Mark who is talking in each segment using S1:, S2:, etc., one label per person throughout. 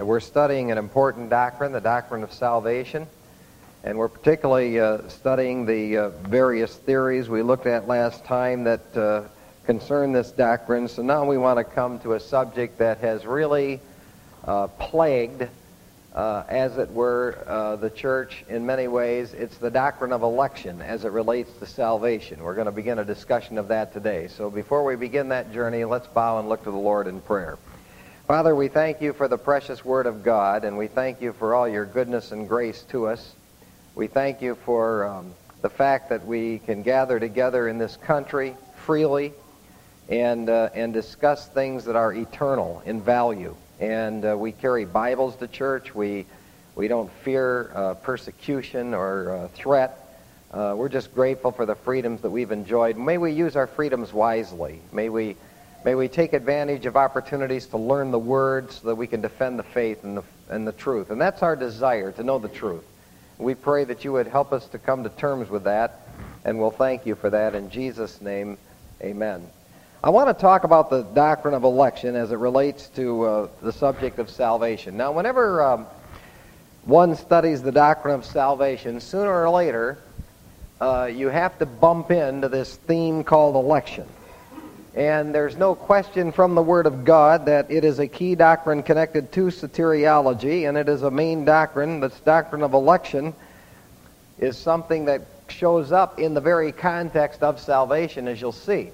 S1: We're studying an important doctrine, the doctrine of salvation, and we're particularly studying the various theories we looked at last time that concern this doctrine. So now we want to come to a subject that has really plagued, as it were, the church in many ways. It's the doctrine of election as it relates to salvation. We're going to begin a discussion of that today. So before we begin that journey, let's bow and look to the Lord in prayer. Father, we thank you for the precious Word of God, and we thank you for all your goodness and grace to us. We thank you for the fact that we can gather together in this country freely and discuss things that are eternal in value. And we carry Bibles to church. We don't fear persecution or threat. We're just grateful for the freedoms that we've enjoyed. May we use our freedoms wisely. May we take advantage of opportunities to learn the Word so that we can defend the faith and the truth. And that's our desire, to know the truth. We pray that you would help us to come to terms with that, and we'll thank you for that. In Jesus' name, amen. I want to talk about the doctrine of election as it relates to the subject of salvation. Now, whenever one studies the doctrine of salvation, sooner or later, you have to bump into this theme called election. And there's no question from the Word of God that it is a key doctrine connected to soteriology, and it is a main doctrine. This doctrine of election is something that shows up in the very context of salvation, as you'll see.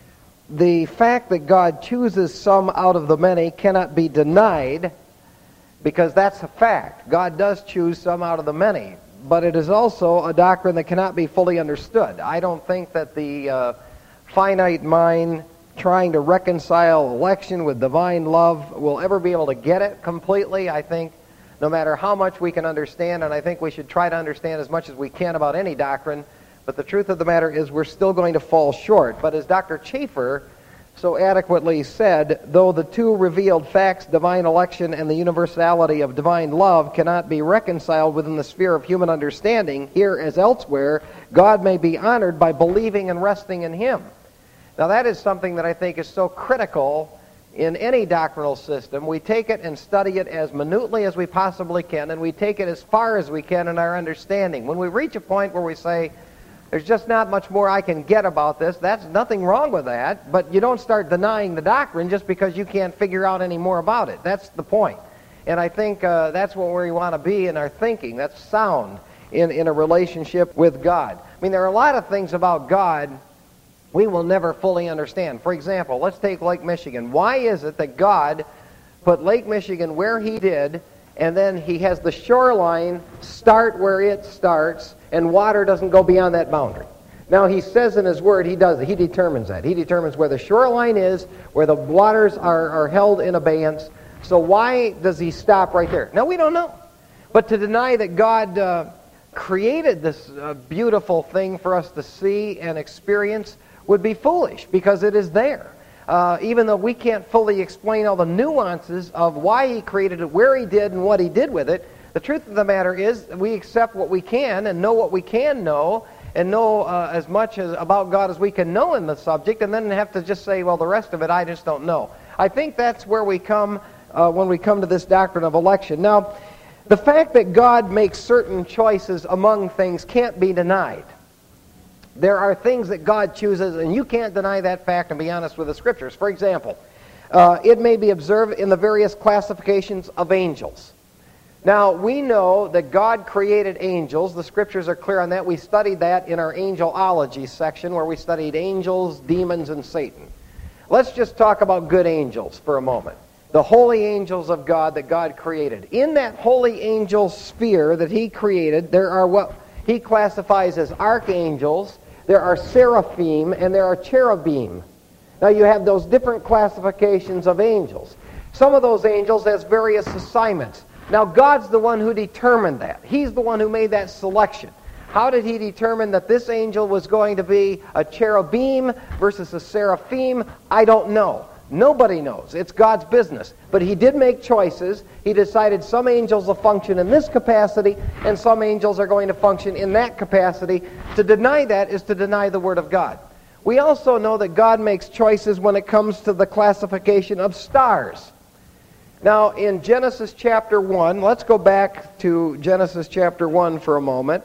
S1: The fact that God chooses some out of the many cannot be denied, because that's a fact. God does choose some out of the many, but it is also a doctrine that cannot be fully understood. I don't think that the finite mind trying to reconcile election with divine love will ever be able to get it completely. I think no matter how much we can understand, and I think we should try to understand as much as we can about any doctrine, but the truth of the matter is we're still going to fall short. But as Dr. Chafer so adequately said, though the two revealed facts, divine election and the universality of divine love, cannot be reconciled within the sphere of human understanding, here as elsewhere, God may be honored by believing and resting in Him. Now that is something that I think is so critical in any doctrinal system. We take it and study it as minutely as we possibly can, and we take it as far as we can in our understanding. When we reach a point where we say, there's just not much more I can get about this, that's nothing wrong with that, but you don't start denying the doctrine just because you can't figure out any more about it. That's the point. And I think that's where we want to be in our thinking. That's sound in a relationship with God. I mean, there are a lot of things about God we will never fully understand. For example, let's take Lake Michigan. Why is it that God put Lake Michigan where He did, and then He has the shoreline start where it starts, and water doesn't go beyond that boundary? Now, He says in His Word, He does it. He determines that. He determines where the shoreline is, where the waters are held in abeyance. So why does He stop right there? Now, we don't know. But to deny that God created this beautiful thing for us to see and experience would be foolish, because it is there. Even though we can't fully explain all the nuances of why He created it, where He did, and what He did with it, the truth of the matter is we accept what we can and know what we can know, and know as much about God as we can know in the subject, and then have to just say, well, the rest of it I just don't know. I think that's where we come when we come to this doctrine of election. Now, the fact that God makes certain choices among things can't be denied. There are things that God chooses, and you can't deny that fact and be honest with the Scriptures. For example, it may be observed in the various classifications of angels. Now, we know that God created angels. The Scriptures are clear on that. We studied that in our angelology section, where we studied angels, demons, and Satan. Let's just talk about good angels for a moment. The holy angels of God that God created. In that holy angel sphere that He created, there are what He classifies as archangels, there are seraphim, and there are cherubim. Now you have those different classifications of angels. Some of those angels has various assignments. Now God's the one who determined that. He's the one who made that selection. How did He determine that this angel was going to be a cherubim versus a seraphim? I don't know. Nobody knows. It's God's business. But He did make choices. He decided some angels will function in this capacity, and some angels are going to function in that capacity. To deny that is to deny the Word of God. We also know that God makes choices when it comes to the classification of stars. Now, in Genesis chapter 1, let's go back to Genesis chapter 1 for a moment,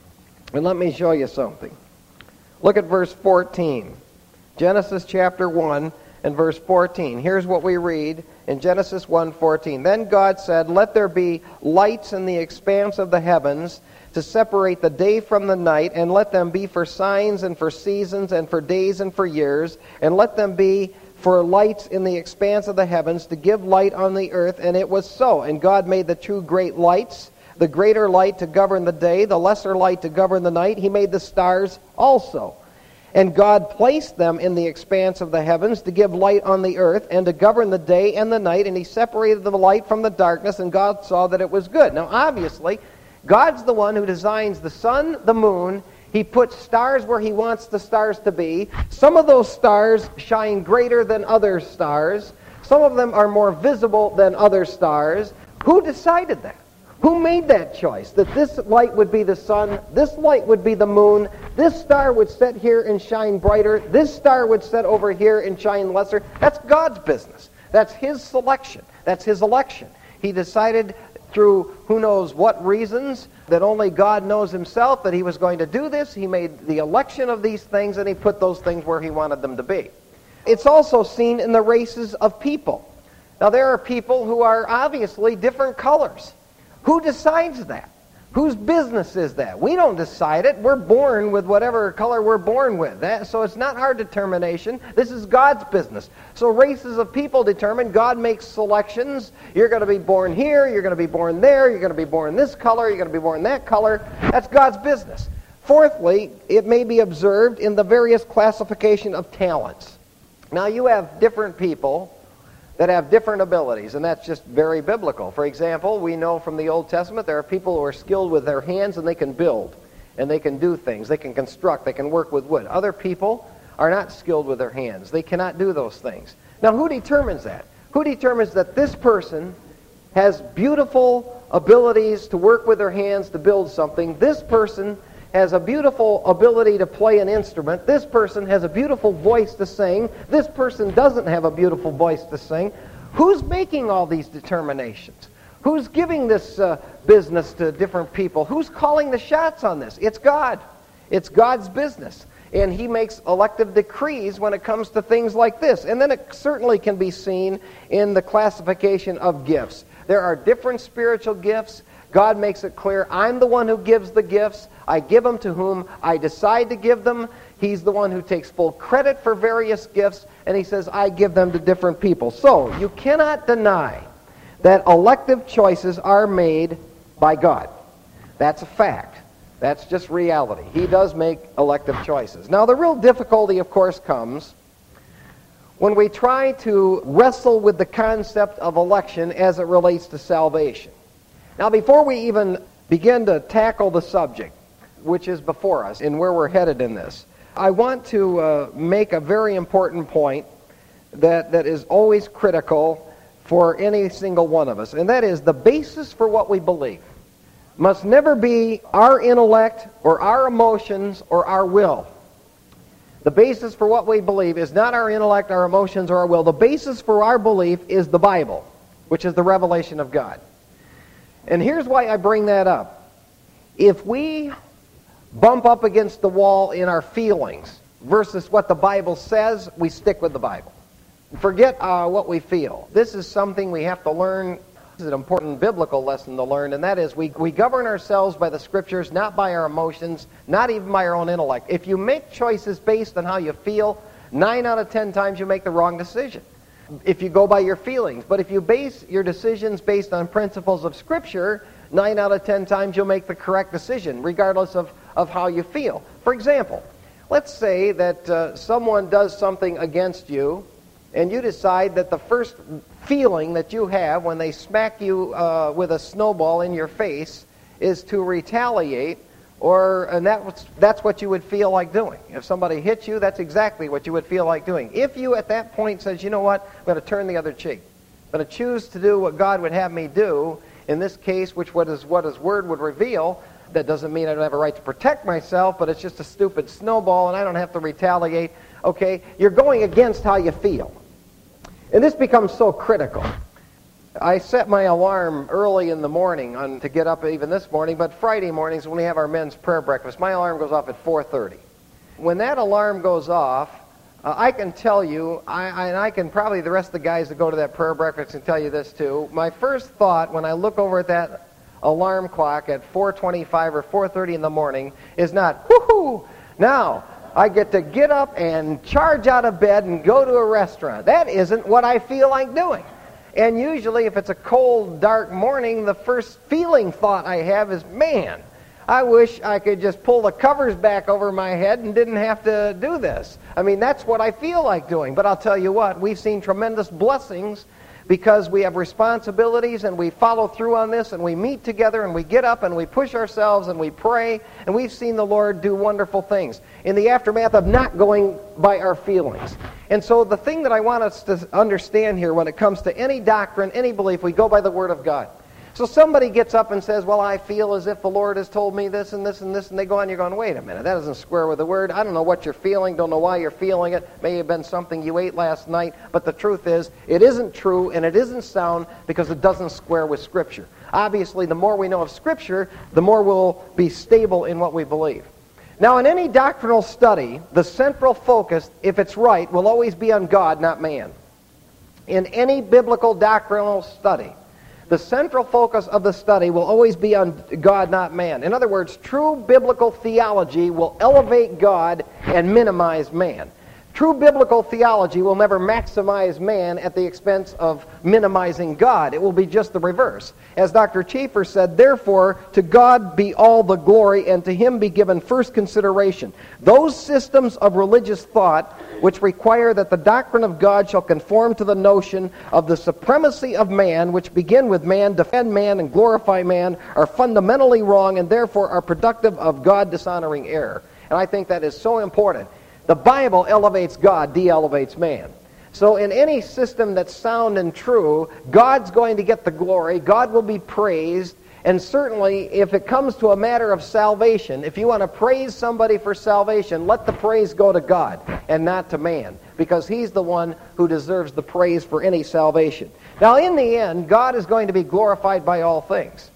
S1: and let me show you something. Look at verse 14. Genesis chapter 1 and verse 14. Here's what we read in Genesis 1:14. Then God said, "Let there be lights in the expanse of the heavens to separate the day from the night, and let them be for signs and for seasons and for days and for years, and let them be for lights in the expanse of the heavens to give light on the earth." And it was so. And God made the two great lights, the greater light to govern the day, the lesser light to govern the night. He made the stars also. And God placed them in the expanse of the heavens to give light on the earth and to govern the day and the night. And He separated the light from the darkness, and God saw that it was good. Now, obviously, God's the one who designs the sun, the moon. He puts stars where He wants the stars to be. Some of those stars shine greater than other stars. Some of them are more visible than other stars. Who decided that? Who made that choice? That this light would be the sun, this light would be the moon, this star would set here and shine brighter, this star would set over here and shine lesser. That's God's business. That's His selection. That's His election. He decided through who knows what reasons that only God knows Himself that He was going to do this. He made the election of these things, and He put those things where He wanted them to be. It's also seen in the races of people. Now, there are people who are obviously different colors. Who decides that? Whose business is that? We don't decide it. We're born with whatever color we're born with. So it's not our determination. This is God's business. So races of people determine. God makes selections. You're going to be born here. You're going to be born there. You're going to be born this color. You're going to be born that color. That's God's business. Fourthly, it may be observed in the various classification of talents. Now, you have different people that have different abilities, and that's just very biblical. For example, we know from the Old Testament there are people who are skilled with their hands and they can build, and they can do things. They can construct, they can work with wood. Other people are not skilled with their hands. They cannot do those things. Now, who determines that? Who determines that this person has beautiful abilities to work with their hands to build something? This person has a beautiful ability to play an instrument. This person has a beautiful voice to sing. This person doesn't have a beautiful voice to sing. Who's making all these determinations? Who's giving this business to different people? Who's calling the shots on this? It's God. It's God's business. And He makes elective decrees when it comes to things like this. And then it certainly can be seen in the classification of gifts. There are different spiritual gifts. God makes it clear, I'm the one who gives the gifts. I give them to whom I decide to give them. He's the one who takes full credit for various gifts, and He says, I give them to different people. So, you cannot deny that elective choices are made by God. That's a fact. That's just reality. He does make elective choices. Now, the real difficulty, of course, comes when we try to wrestle with the concept of election as it relates to salvation. Now, before we even begin to tackle the subject, which is before us and where we're headed in this, I want to make a very important point that is always critical for any single one of us, and that is the basis for what we believe must never be our intellect or our emotions or our will. The basis for what we believe is not our intellect, our emotions, or our will. The basis for our belief is the Bible, which is the revelation of God. And here's why I bring that up. If we bump up against the wall in our feelings versus what the Bible says, we stick with the Bible. Forget what we feel. This is something we have to learn. This is an important biblical lesson to learn, and that is we govern ourselves by the Scriptures, not by our emotions, not even by our own intellect. If you make choices based on how you feel, 9 out of 10 times you make the wrong decision. If you go by your feelings. But if you base your decisions based on principles of Scripture, 9 out of 10 times you'll make the correct decision, regardless of how you feel. For example, let's say that someone does something against you, and you decide that the first feeling that you have when they smack you with a snowball in your face is to retaliate, and that's what you would feel like doing. If somebody hits you, that's exactly what you would feel like doing. If you at that point says, you know what, I'm going to turn the other cheek. I'm going to choose to do what God would have me do, in this case, which what His Word would reveal. That doesn't mean I don't have a right to protect myself, but it's just a stupid snowball and I don't have to retaliate. Okay, you're going against how you feel. And this becomes so critical. I set my alarm early in the morning to get up even this morning, but Friday mornings when we have our men's prayer breakfast, my alarm goes off at 4:30. When that alarm goes off, I can tell you, and I can probably the rest of the guys that go to that prayer breakfast can tell you this too, my first thought when I look over at that alarm clock at 4:25 or 4:30 in the morning is not, woohoo, now I get up and charge out of bed and go to a restaurant. That isn't what I feel like doing. And usually if it's a cold, dark morning, the first feeling thought I have is, man, I wish I could just pull the covers back over my head and didn't have to do this. I mean, that's what I feel like doing. But I'll tell you what, we've seen tremendous blessings because we have responsibilities and we follow through on this and we meet together and we get up and we push ourselves and we pray, and we've seen the Lord do wonderful things in the aftermath of not going by our feelings. And so the thing that I want us to understand here when it comes to any doctrine, any belief, we go by the Word of God. So somebody gets up and says, well, I feel as if the Lord has told me this and this and this, and they go on, you're going, wait a minute, that doesn't square with the Word. I don't know what you're feeling, don't know why you're feeling it. May have been something you ate last night, but the truth is, it isn't true and it isn't sound because it doesn't square with Scripture. Obviously, the more we know of Scripture, the more we'll be stable in what we believe. Now, in any doctrinal study, the central focus, if it's right, will always be on God, not man. In any biblical doctrinal study, the central focus of the study will always be on God, not man. In other words, true biblical theology will elevate God and minimize man. True biblical theology will never maximize man at the expense of minimizing God. It will be just the reverse. As Dr. Chafer said, therefore, to God be all the glory, and to Him be given first consideration. Those systems of religious thought which require that the doctrine of God shall conform to the notion of the supremacy of man, which begin with man, defend man, and glorify man, are fundamentally wrong and therefore are productive of God-dishonoring error. And I think that is so important. The Bible elevates God, de-elevates man. So in any system that's sound and true, God's going to get the glory, God will be praised, and certainly if it comes to a matter of salvation, if you want to praise somebody for salvation, let the praise go to God and not to man, because He's the one who deserves the praise for any salvation. Now in the end, God is going to be glorified by all things.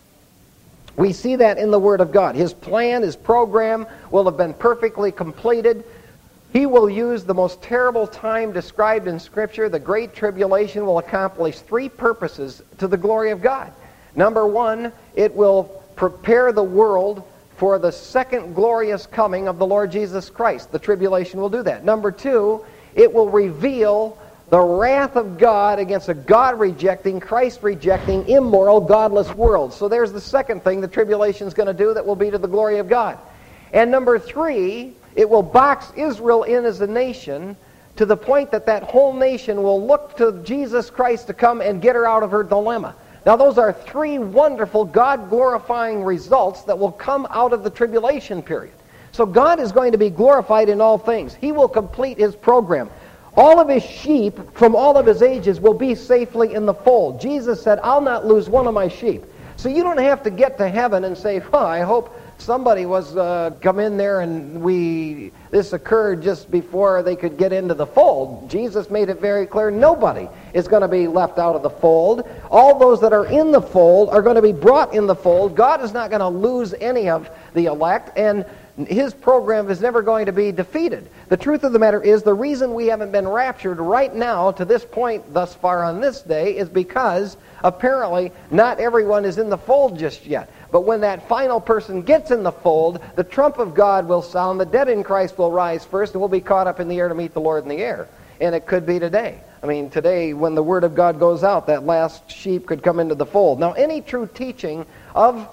S1: We see that in the Word of God. His plan, His program will have been perfectly completed. He will use the most terrible time described in Scripture. The Great Tribulation will accomplish three purposes to the glory of God. Number one, it will prepare the world for the second glorious coming of the Lord Jesus Christ. The tribulation will do that. Number two, it will reveal the wrath of God against a God-rejecting, Christ-rejecting, immoral, godless world. So there's the second thing the tribulation is going to do that will be to the glory of God. And number three, it will box Israel in as a nation to the point that that whole nation will look to Jesus Christ to come and get her out of her dilemma. Now those are three wonderful God-glorifying results that will come out of the tribulation period. So God is going to be glorified in all things. He will complete His program. All of His sheep from all of His ages will be safely in the fold. Jesus said, I'll not lose one of my sheep. So you don't have to get to heaven and say, I hope somebody was come in there and this occurred just before they could get into the fold. Jesus made it very clear nobody is going to be left out of the fold. All those that are in the fold are going to be brought in the fold. God is not going to lose any of the elect, and His program is never going to be defeated. The truth of the matter is the reason we haven't been raptured right now to this point thus far on this day is because apparently not everyone is in the fold just yet. But when that final person gets in the fold, the trump of God will sound, the dead in Christ will rise first, and we'll be caught up in the air to meet the Lord in the air. And it could be today. I mean, today when the Word of God goes out, that last sheep could come into the fold. Now, any true teaching of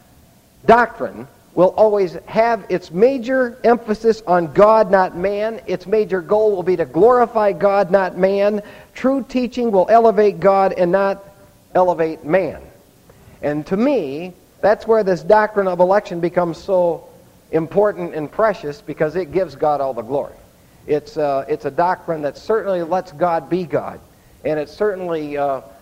S1: doctrine will always have its major emphasis on God, not man. Its major goal will be to glorify God, not man. True teaching will elevate God and not elevate man. And to me, that's where this doctrine of election becomes so important and precious, because it gives God all the glory. It's a doctrine that certainly lets God be God, and it certainly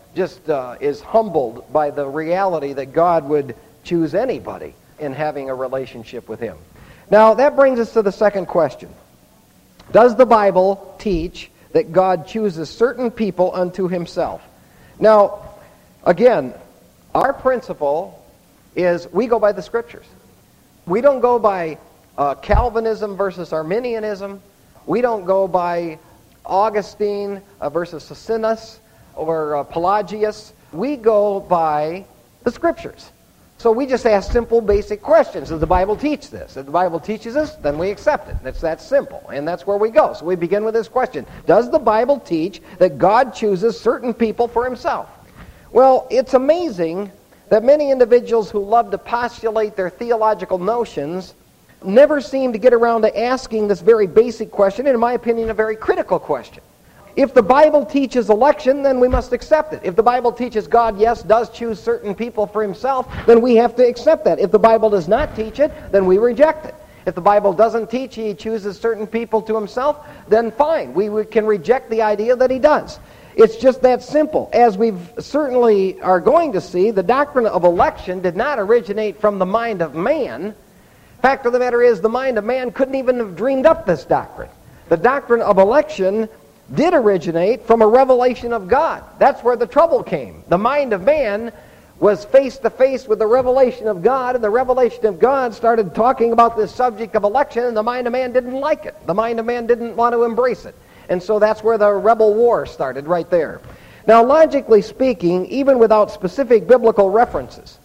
S1: is humbled by the reality that God would choose anybody in having a relationship with Him. Now, that brings us to the second question. Does the Bible teach that God chooses certain people unto Himself? Now, Again, our principle is we go by the Scriptures. We don't go by Calvinism versus Arminianism. We don't go by Augustine versus Socinus or Pelagius. We go by the Scriptures. So we just ask simple, basic questions. Does the Bible teach this? If the Bible teaches us, then we accept it. It's that simple, and that's where we go. So we begin with this question. Does the Bible teach that God chooses certain people for himself? Well, it's amazing that many individuals who love to postulate their theological notions never seem to get around to asking this very basic question, and in my opinion, a very critical question. If the Bible teaches election, then we must accept it. If the Bible teaches God, yes, does choose certain people for himself, then we have to accept that. If the Bible does not teach it, then we reject it. If the Bible doesn't teach he chooses certain people to himself, then fine. We can reject the idea that he does. It's just that simple. As we certainly are going to see, the doctrine of election did not originate from the mind of man. Fact of the matter is, the mind of man couldn't even have dreamed up this doctrine. The doctrine of election did originate from a revelation of God. That's where the trouble came. The mind of man was face to face with the revelation of God, and the revelation of God started talking about this subject of election, and the mind of man didn't like it. The mind of man didn't want to embrace it. And so that's where the rebel war started, right there. Now, logically speaking, even without specific biblical references,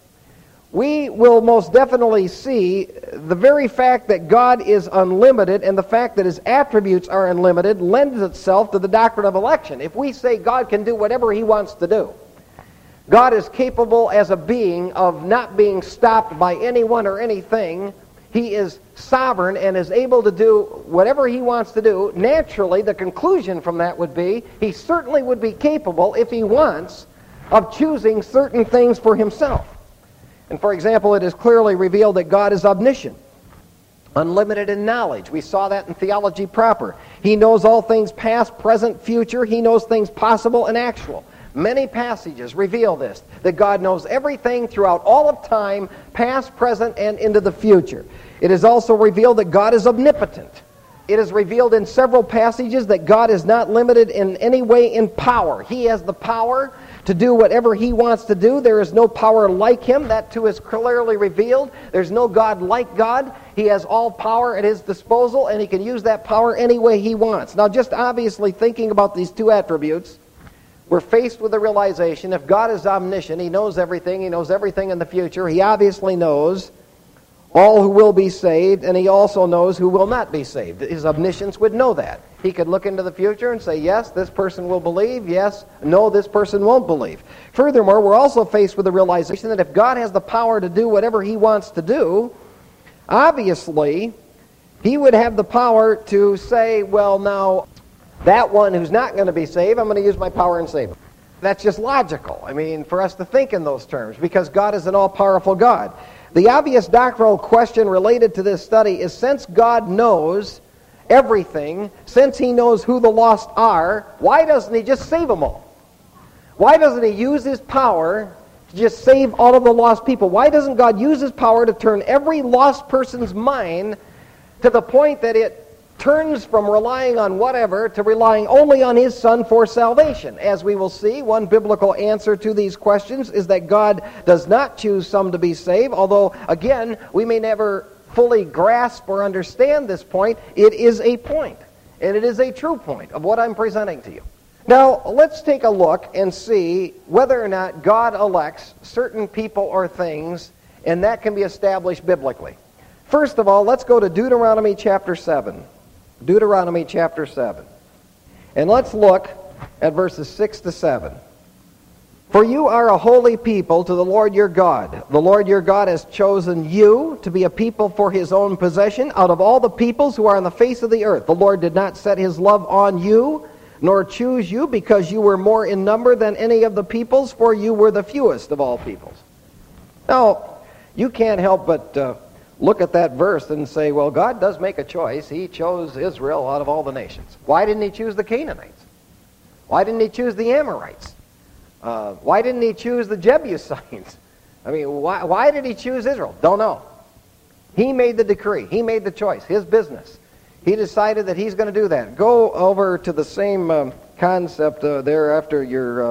S1: we will most definitely see the very fact that God is unlimited and the fact that his attributes are unlimited lends itself to the doctrine of election. If we say God can do whatever he wants to do, God is capable as a being of not being stopped by anyone or anything. He is sovereign and is able to do whatever he wants to do. Naturally, the conclusion from that would be he certainly would be capable, if he wants, of choosing certain things for himself. And for example, it is clearly revealed that God is omniscient, unlimited in knowledge. We saw that in Theology Proper. He knows all things past, present, future. He knows things possible and actual. Many passages reveal this, that God knows everything throughout all of time, past, present, and into the future. It is also revealed that God is omnipotent. It is revealed in several passages that God is not limited in any way in power. He has the power to do whatever he wants to do. There is no power like him. That too is clearly revealed. There's no God like God. He has all power at his disposal, and he can use that power any way he wants. Now, just obviously thinking about these two attributes, we're faced with the realization if God is omniscient, he knows everything in the future, he obviously knows all who will be saved, and he also knows who will not be saved. His omniscience would know that. He could look into the future and say, yes, this person will believe, yes, no, this person won't believe. Furthermore, we're also faced with the realization that if God has the power to do whatever he wants to do, obviously, he would have the power to say, well, now, that one who's not going to be saved, I'm going to use my power and save him. That's just logical. I mean, for us to think in those terms, because God is an all-powerful God. The obvious doctrinal question related to this study is, since God knows everything, since he knows who the lost are, why doesn't he just save them all? Why doesn't he use his power to just save all of the lost people? Why doesn't God use his power to turn every lost person's mind to the point that it turns from relying on whatever to relying only on his Son for salvation? As we will see, one biblical answer to these questions is that God does not choose some to be saved, although, again, we may never fully grasp or understand this point. It is a point, and it is a true point of what I'm presenting to you. Now, let's take a look and see whether or not God elects certain people or things, and that can be established biblically. First of all, let's go to Deuteronomy chapter 7. Deuteronomy chapter 7. And let's look at verses 6 to 7. For you are a holy people to the Lord your God. The Lord your God has chosen you to be a people for his own possession out of all the peoples who are on the face of the earth. The Lord did not set his love on you, nor choose you because you were more in number than any of the peoples, for you were the fewest of all peoples. Now, you can't help but look at that verse and say, well, God does make a choice. He chose Israel out of all the nations. Why didn't he choose the Canaanites? Why didn't he choose the Amorites? Why didn't he choose the Jebusites? I mean, why did he choose Israel? Don't know. He made the decree. He made the choice. His business. He decided that he's going to do that. Go over to the same concept there after your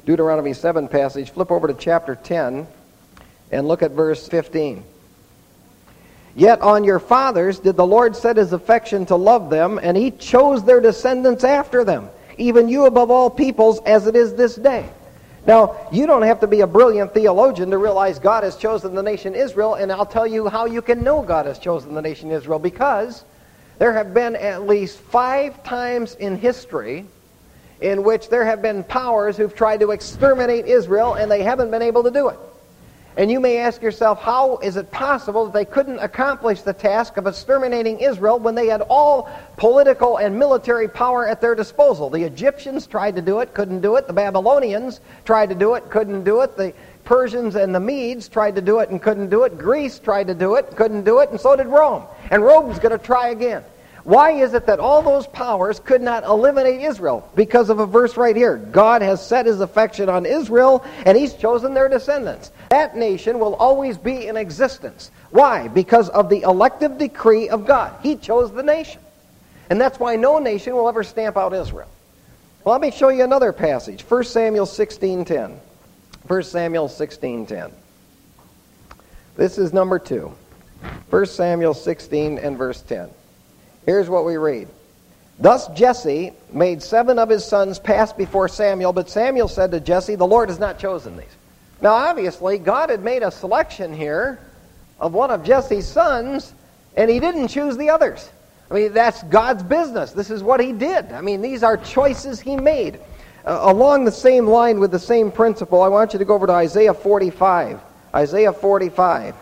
S1: Deuteronomy 7 passage, flip over to chapter 10 and look at verse 15. Yet on your fathers did the Lord set his affection to love them, and he chose their descendants after them, even you above all peoples, as it is this day. Now, you don't have to be a brilliant theologian to realize God has chosen the nation Israel, and I'll tell you how you can know God has chosen the nation Israel, because there have been at least 5 times in history in which there have been powers who've tried to exterminate Israel, and they haven't been able to do it. And you may ask yourself, how is it possible that they couldn't accomplish the task of exterminating Israel when they had all political and military power at their disposal? The Egyptians tried to do it, couldn't do it. The Babylonians tried to do it, couldn't do it. The Persians and the Medes tried to do it and couldn't do it. Greece tried to do it, couldn't do it, and so did Rome. And Rome's going to try again. Why is it that all those powers could not eliminate Israel? Because of a verse right here. God has set his affection on Israel, and he's chosen their descendants. That nation will always be in existence. Why? Because of the elective decree of God. He chose the nation. And that's why no nation will ever stamp out Israel. Well, let me show you another passage. 1 Samuel 16:10. 1 Samuel 16:10. This is number 2. 1 Samuel 16 and verse 10. Here's what we read. Thus Jesse made 7 of his sons pass before Samuel, but Samuel said to Jesse, the Lord has not chosen these. Now obviously God had made a selection here of one of Jesse's sons, and he didn't choose the others. I mean, that's God's business. This is what he did. I mean, these are choices he made. Along the same line with the same principle, I want you to go over to Isaiah 45. Isaiah 45,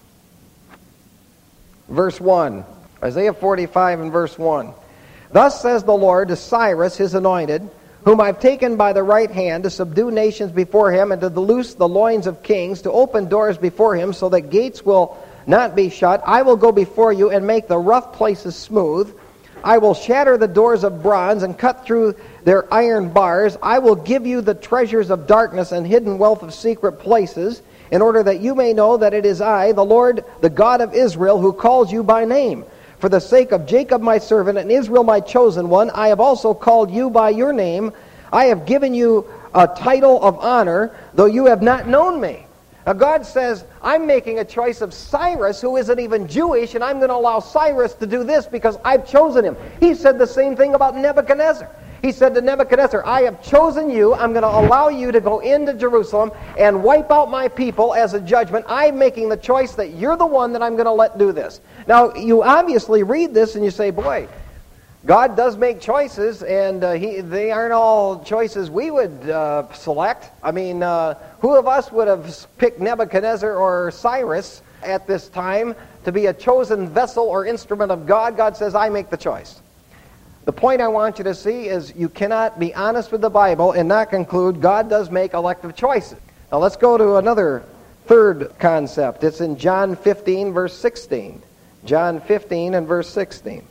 S1: verse 1. Isaiah 45 and verse 1. Thus says the Lord to Cyrus, his anointed, whom I've taken by the right hand to subdue nations before him and to loose the loins of kings, to open doors before him so that gates will not be shut. I will go before you and make the rough places smooth. I will shatter the doors of bronze and cut through their iron bars. I will give you the treasures of darkness and hidden wealth of secret places, in order that you may know that it is I, the Lord, the God of Israel, who calls you by name. For the sake of Jacob my servant and Israel my chosen one, I have also called you by your name. I have given you a title of honor, though you have not known me. Now God says, I'm making a choice of Cyrus, who isn't even Jewish, and I'm going to allow Cyrus to do this because I've chosen him. He said the same thing about Nebuchadnezzar. He said to Nebuchadnezzar, I have chosen you. I'm going to allow you to go into Jerusalem and wipe out my people as a judgment. I'm making the choice that you're the one that I'm going to let do this. Now, you obviously read this and you say, boy, God does make choices, and they aren't all choices we would select. I mean, who of us would have picked Nebuchadnezzar or Cyrus at this time to be a chosen vessel or instrument of God? God says, I make the choice. The point I want you to see is you cannot be honest with the Bible and not conclude God does make elective choices. Now let's go to another third concept. It's in John 15, verse 16. John 15 and verse 16.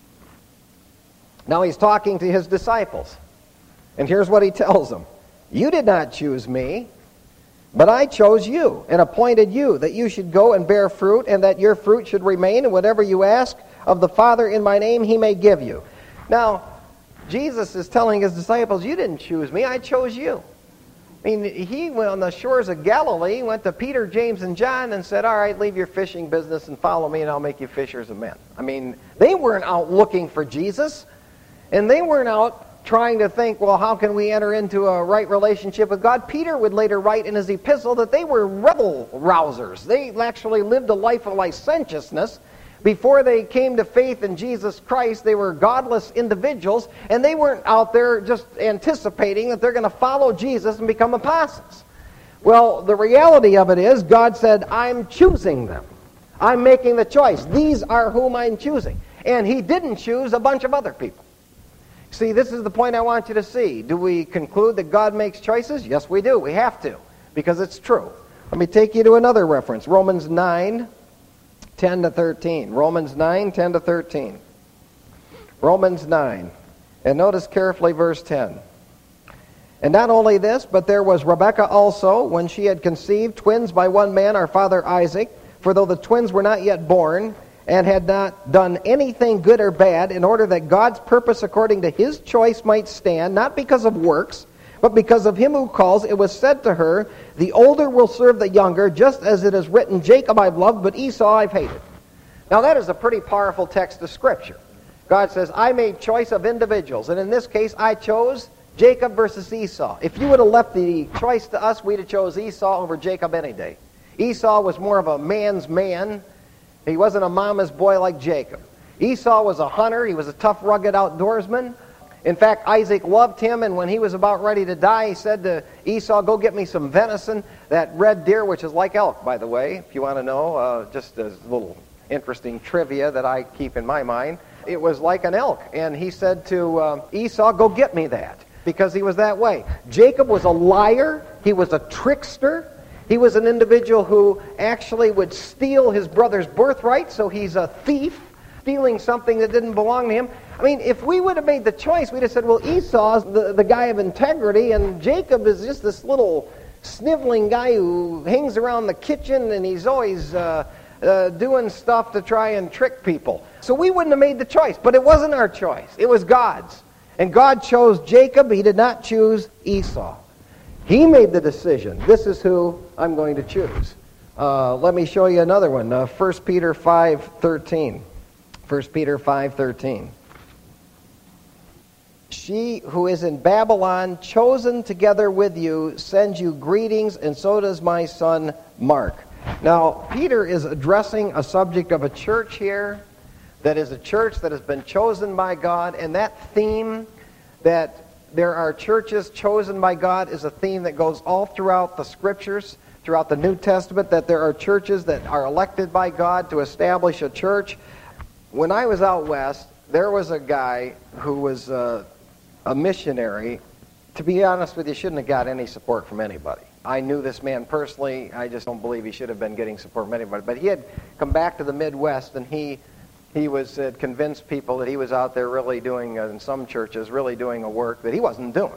S1: Now he's talking to his disciples. And here's what he tells them. You did not choose me, but I chose you and appointed you that you should go and bear fruit, and that your fruit should remain, and whatever you ask of the Father in my name, he may give you. Now, Jesus is telling his disciples, you didn't choose me, I chose you. I mean, he went on the shores of Galilee, went to Peter, James, and John and said, all right, leave your fishing business and follow me and I'll make you fishers of men. I mean, they weren't out looking for Jesus, and they weren't out trying to think, well, how can we enter into a right relationship with God? Peter would later write in his epistle that they were rebel rousers. They actually lived a life of licentiousness. Before they came to faith in Jesus Christ, they were godless individuals, and they weren't out there just anticipating that they're going to follow Jesus and become apostles. Well, the reality of it is, God said, I'm choosing them. I'm making the choice. These are whom I'm choosing. And he didn't choose a bunch of other people. See, this is the point I want you to see. Do we conclude that God makes choices? Yes, we do. We have to, because it's true. Let me take you to another reference. Romans 9, 10 to 13. Romans 9, 10 to 13. Romans 9. And notice carefully verse 10. And not only this, but there was Rebekah also, when she had conceived twins by one man, our father Isaac. For though the twins were not yet born, and had not done anything good or bad, in order that God's purpose according to his choice might stand, not because of works,
S2: But because of him who calls, it was said to her, the older will serve the younger, just as it is written, Jacob I've loved, but Esau I've hated. Now that is a pretty powerful text of Scripture. God says, I made choice of individuals, and in this case, I chose Jacob versus Esau. If you would have left the choice to us, we'd have chose Esau over Jacob any day. Esau was more of a man's man. He wasn't a mama's boy like Jacob. Esau was a hunter. He was a tough, rugged outdoorsman. In fact, Isaac loved him, and when he was about ready to die, he said to Esau, go get me some venison, that red deer, which is like elk, by the way, if you want to know, just a little interesting trivia that I keep in my mind. It was like an elk, and he said to Esau, go get me that, because he was that way. Jacob was a liar. He was a trickster. He was an individual who actually would steal his brother's birthright, so he's a thief, stealing something that didn't belong to him. I mean, if we would have made the choice, we'd have said, well, Esau's the guy of integrity, and Jacob is just this little sniveling guy who hangs around the kitchen, and he's always doing stuff to try and trick people. So we wouldn't have made the choice, but it wasn't our choice. It was God's. And God chose Jacob. He did not choose Esau. He made the decision. This is who I'm going to choose. Let me show you another one. 1 Peter 5:13. 1 Peter 5:13. She who is in Babylon, chosen together with you, sends you greetings, and so does my son Mark. Now, Peter is addressing a subject of a church here that is a church that has been chosen by God, and that theme that there are churches chosen by God is a theme that goes all throughout the Scriptures, throughout the New Testament, that there are churches that are elected by God to establish a church. When I was out west, there was a guy who was a missionary. To be honest with you, shouldn't have got any support from anybody. I knew this man personally. I just don't believe he should have been getting support from anybody. But he had come back to the Midwest, and he had convinced people that he was out there really doing, in some churches, really doing a work that he wasn't doing.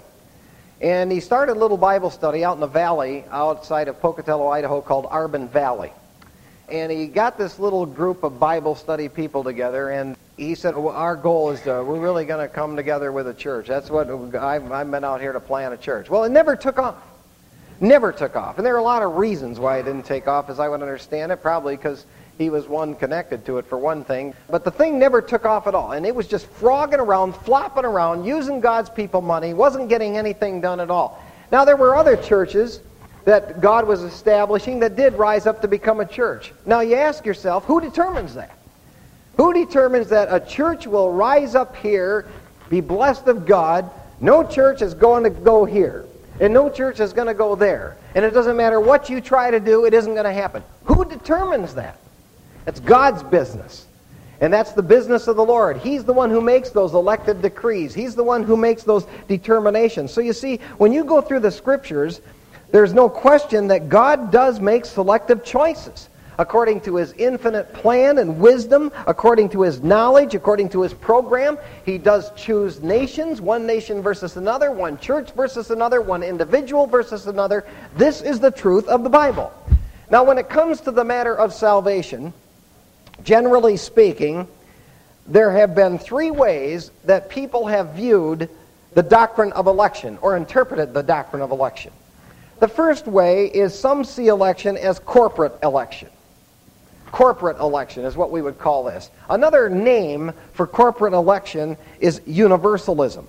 S2: And he started a little Bible study out in the valley outside of Pocatello, Idaho, called Arbin Valley. And he got this little group of Bible study people together, and he said, well, our goal is we're really going to come together with a church. That's what I've been out here to plant a church. Well, it never took off. Never took off. And there are a lot of reasons why it didn't take off, as I would understand it, probably because he was one connected to it for one thing. But the thing never took off at all. And it was just frogging around, flopping around, using God's people money, wasn't getting anything done at all. Now, there were other churches that God was establishing that did rise up to become a church. Now, you ask yourself, who determines that? Who determines that a church will rise up here, be blessed of God, no church is going to go here, and no church is going to go there, and it doesn't matter what you try to do, it isn't going to happen? Who determines that? That's God's business. And that's the business of the Lord. He's the one who makes those elected decrees. He's the one who makes those determinations. So you see, when you go through the Scriptures, there's no question that God does make selective choices according to His infinite plan and wisdom, according to His knowledge, according to His program. He does choose nations, one nation versus another, one church versus another, one individual versus another. This is the truth of the Bible. Now, when it comes to the matter of salvation, generally speaking, there have been three ways that people have viewed the doctrine of election or interpreted the doctrine of election. The first way is some see election as corporate election. Corporate election is what we would call this. Another name for corporate election is universalism.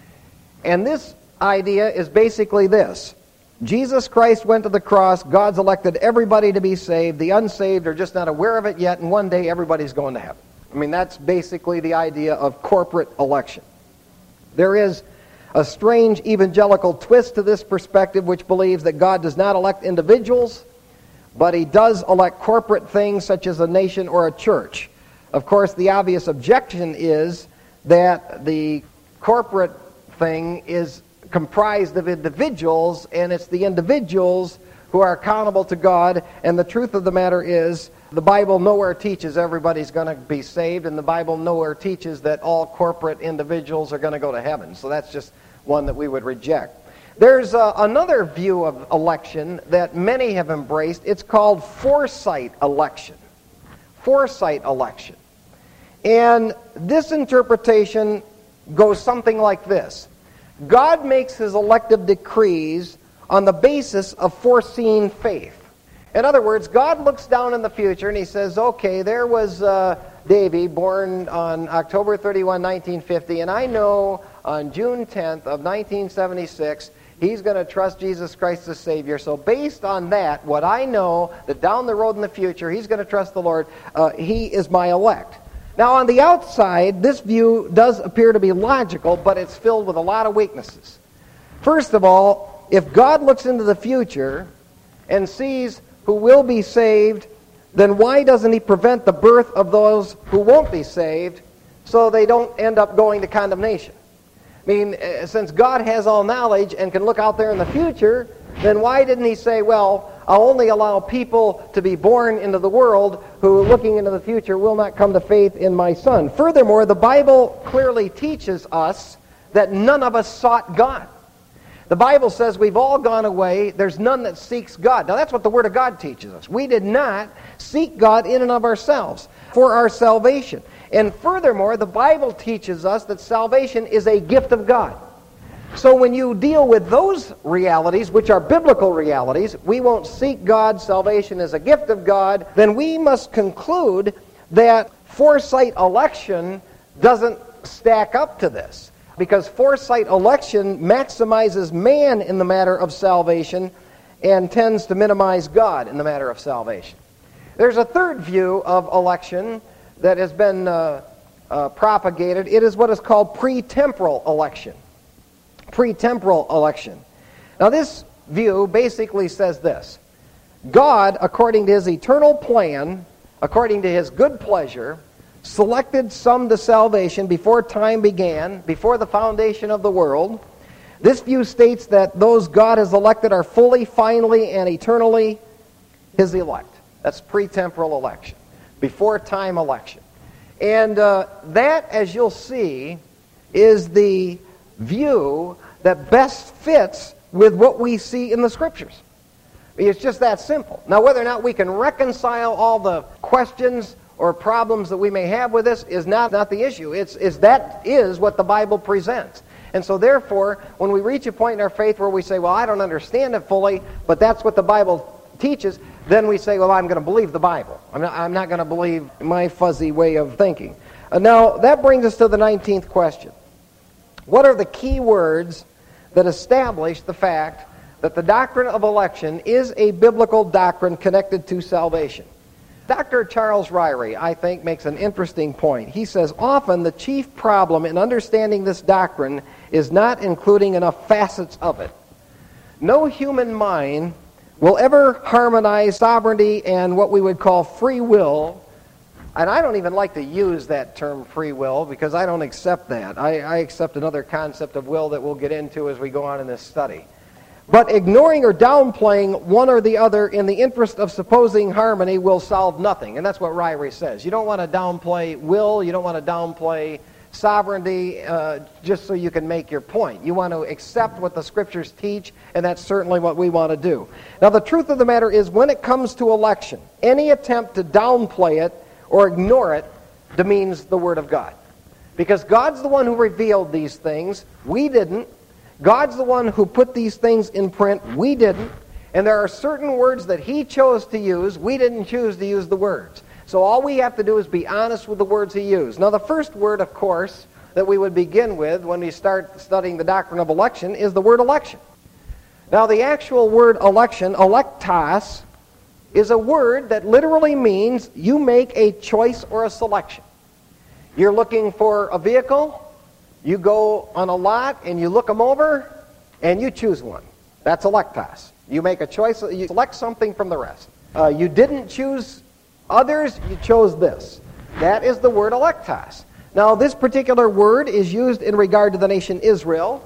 S2: And this idea is basically this. Jesus Christ went to the cross. God's elected everybody to be saved. The unsaved are just not aware of it yet, and one day everybody's going to heaven. I mean, that's basically the idea of corporate election. There is a strange evangelical twist to this perspective which believes that God does not elect individuals, but He does elect corporate things such as a nation or a church. Of course, the obvious objection is that the corporate thing is comprised of individuals, and it's the individuals who are accountable to God. And the truth of the matter is, the Bible nowhere teaches everybody's going to be saved, and the Bible nowhere teaches that all corporate individuals are going to go to heaven. So that's just one that we would reject. There's another view of election that many have embraced. It's called foresight election. Foresight election. And this interpretation goes something like this. God makes his elective decrees on the basis of foreseen faith. In other words, God looks down in the future and he says, okay, there was Davy born on October 31, 1950, and I know on June 10th of 1976, he's going to trust Jesus Christ as Savior. So based on that, what I know, that down the road in the future, he's going to trust the Lord, he is my elect. Now, on the outside, this view does appear to be logical, but it's filled with a lot of weaknesses. First of all, if God looks into the future and sees who will be saved, then why doesn't he prevent the birth of those who won't be saved so they don't end up going to condemnation? I mean, since God has all knowledge and can look out there in the future, then why didn't he say, well, I'll only allow people to be born into the world who, looking into the future, will not come to faith in my Son? Furthermore, the Bible clearly teaches us that none of us sought God. The Bible says we've all gone away. There's none that seeks God. Now, that's what the Word of God teaches us. We did not seek God in and of ourselves for our salvation. And furthermore, the Bible teaches us that salvation is a gift of God. So when you deal with those realities, which are biblical realities, we won't seek God, salvation is a gift of God, then we must conclude that foresight election doesn't stack up to this. Because foresight election maximizes man in the matter of salvation and tends to minimize God in the matter of salvation. There's a third view of election that has been propagated. It is what is called pretemporal election. Pretemporal election. Now this view basically says this: God, according to his eternal plan, according to his good pleasure, selected some to salvation before time began, before the foundation of the world. This view states that those God has elected are fully, finally, and eternally his elect. That's pretemporal election, before time election. And that, as you'll see, is the view that best fits with what we see in the Scriptures. It's just that simple. Now, whether or not we can reconcile all the questions or problems that we may have with this is not the issue. That is what the Bible presents. And so therefore, when we reach a point in our faith where we say, well, I don't understand it fully, but that's what the Bible teaches, then we say, well, I'm going to believe the Bible. I'm not going to believe my fuzzy way of thinking. Now, that brings us to the 19th question. What are the key words that establish the fact that the doctrine of election is a biblical doctrine connected to salvation? Dr. Charles Ryrie, I think, makes an interesting point. He says, often the chief problem in understanding this doctrine is not including enough facets of it. No human mind will ever harmonize sovereignty and what we would call free will. And I don't even like to use that term free will because I don't accept that. I accept another concept of will that we'll get into as we go on in this study. But ignoring or downplaying one or the other in the interest of supposing harmony will solve nothing. And that's what Ryrie says. You don't want to downplay will, you don't want to downplay sovereignty just so you can make your point. You want to accept what the Scriptures teach, and that's certainly what we want to do. Now, the truth of the matter is, when it comes to election, any attempt to downplay it or ignore it demeans the Word of God. Because God's the one who revealed these things. We didn't. God's the one who put these things in print. We didn't. And there are certain words that he chose to use. We didn't choose to use the words. So all we have to do is be honest with the words he used. Now, the first word, of course, that we would begin with when we start studying the doctrine of election is the word election. Now, the actual word election, electos, is a word that literally means you make a choice or a selection. You're looking for a vehicle, you go on a lot and you look them over and you choose one. That's electos. You make a choice, you select something from the rest. You didn't choose others, you chose this. That is the word electos. Now, this particular word is used in regard to the nation Israel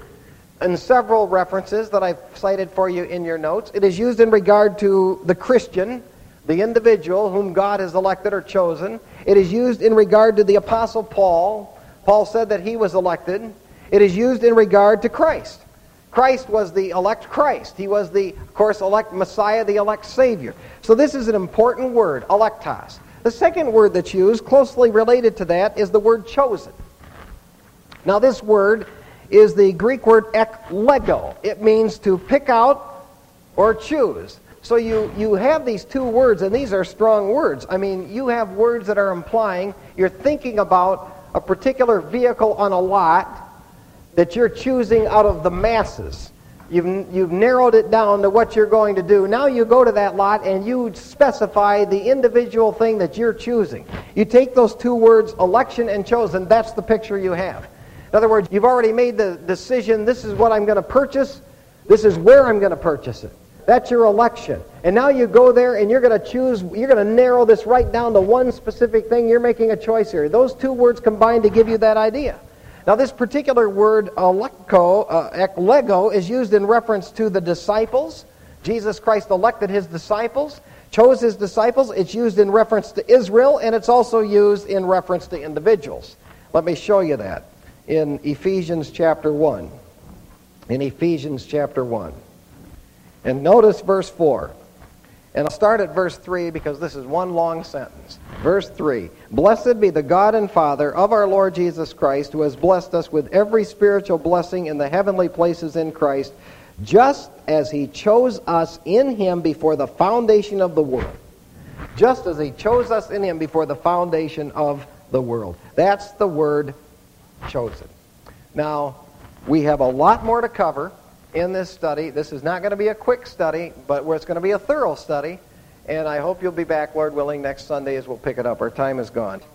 S2: in several references that I've cited for you in your notes. It is used in regard to the Christian, the individual whom God has elected or chosen. It is used in regard to the Apostle Paul. Paul said that he was elected. It is used in regard to Christ. Christ was the elect Christ. He was the, of course, elect Messiah, the elect Savior. So this is an important word, electos. The second word that's used, closely related to that, is the word chosen. Now this word is the Greek word eklego. It means to pick out or choose. So you have these two words, and these are strong words. I mean, you have words that are implying you're thinking about a particular vehicle on a lot that you're choosing out of the masses. You've narrowed it down to what you're going to do. Now you go to that lot and you specify the individual thing that you're choosing. You take those two words, election and chosen, that's the picture you have. In other words, you've already made the decision, this is what I'm going to purchase, this is where I'm going to purchase it. That's your election. And now you go there and you're going to choose, you're going to narrow this right down to one specific thing. You're making a choice here. Those two words combine to give you that idea. Now, this particular word, eklego, is used in reference to the disciples. Jesus Christ elected his disciples, chose his disciples. It's used in reference to Israel, and it's also used in reference to individuals. Let me show you that in Ephesians chapter 1. In Ephesians chapter 1. And notice verse 4. And I'll start at verse 3 because this is one long sentence. Verse 3, "Blessed be the God and Father of our Lord Jesus Christ, who has blessed us with every spiritual blessing in the heavenly places in Christ, just as he chose us in him before the foundation of the world." Just as he chose us in him before the foundation of the world. That's the word chosen. Now, we have a lot more to cover in this study. This is not going to be a quick study, but it's going to be a thorough study. And I hope you'll be back, Lord willing, next Sunday as we'll pick it up. Our time is gone.